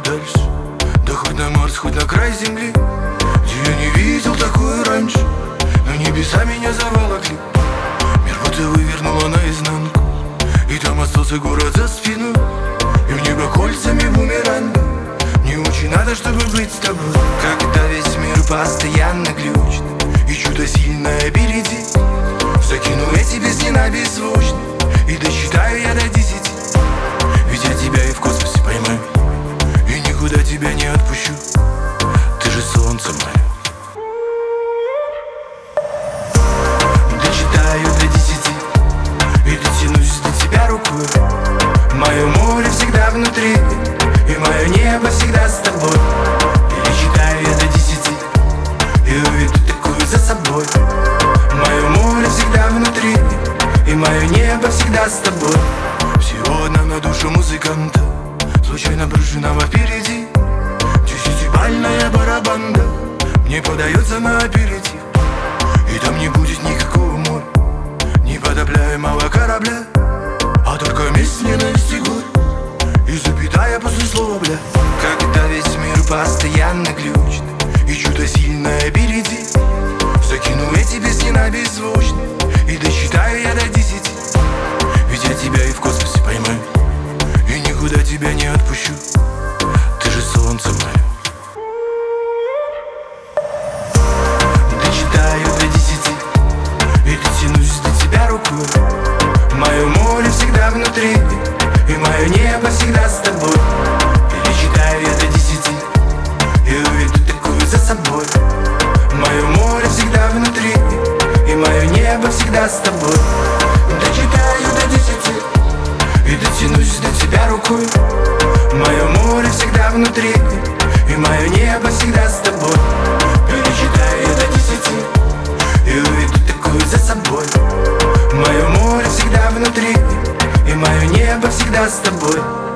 дальше, да хоть на Марс, хоть на край земли, где я не видел такое раньше. Но небеса меня заволокли, мир будто вывернуло наизнанку, и там остался город за спиной, и в небо кольцами бумеранга. Мне очень надо, чтобы быть с тобой, когда весь мир постоянно глючит, и чудо сильное впереди. Закину я тебе с на беззвучно, и досчитаю я до 10. Ведь я тебя и в космосе поймаю, и никуда тебя не отпущу. Ты же солнце мое. Дочитаю до 10 и дотянусь до тебя рукой. Мое море всегда внутри, и мое небо всегда с тобой. Перечитаю я до 10 и уведу такую за собой. Мое море всегда внутри, и мое небо всегда с тобой. Всего одна на душу музыканта, случайно брошенного впереди. Десятибальная барабанда мне подается на аперитив, и там не будет никакого моря, непотопляемого корабля, а только месть, ненависть и горе, и запятая после слова бля. Когда весь мир постоянно глючит, и чудо сильное впереди, закину я тебе с на беззвучно, и досчитаю я до 10. Ведь я тебя и в космосе поймаю, и никуда тебя не отпущу. Ты же солнце мое. Дочитаю до 10 и дотянусь до тебя рукой. Мое море всегда внутри, и мое небо всегда с тобой. Перечитаю я до 10 и уведу такую за собой. Мое море всегда внутри, и мое небо всегда с тобой. Дочитаю до 10 и дотянусь до тебя рукой. Мое море всегда внутри, и мое небо всегда с тобой. Перечитаю я до 10 и уведу такую за собой. Мое море всегда внутри, и мое небо всегда с тобой.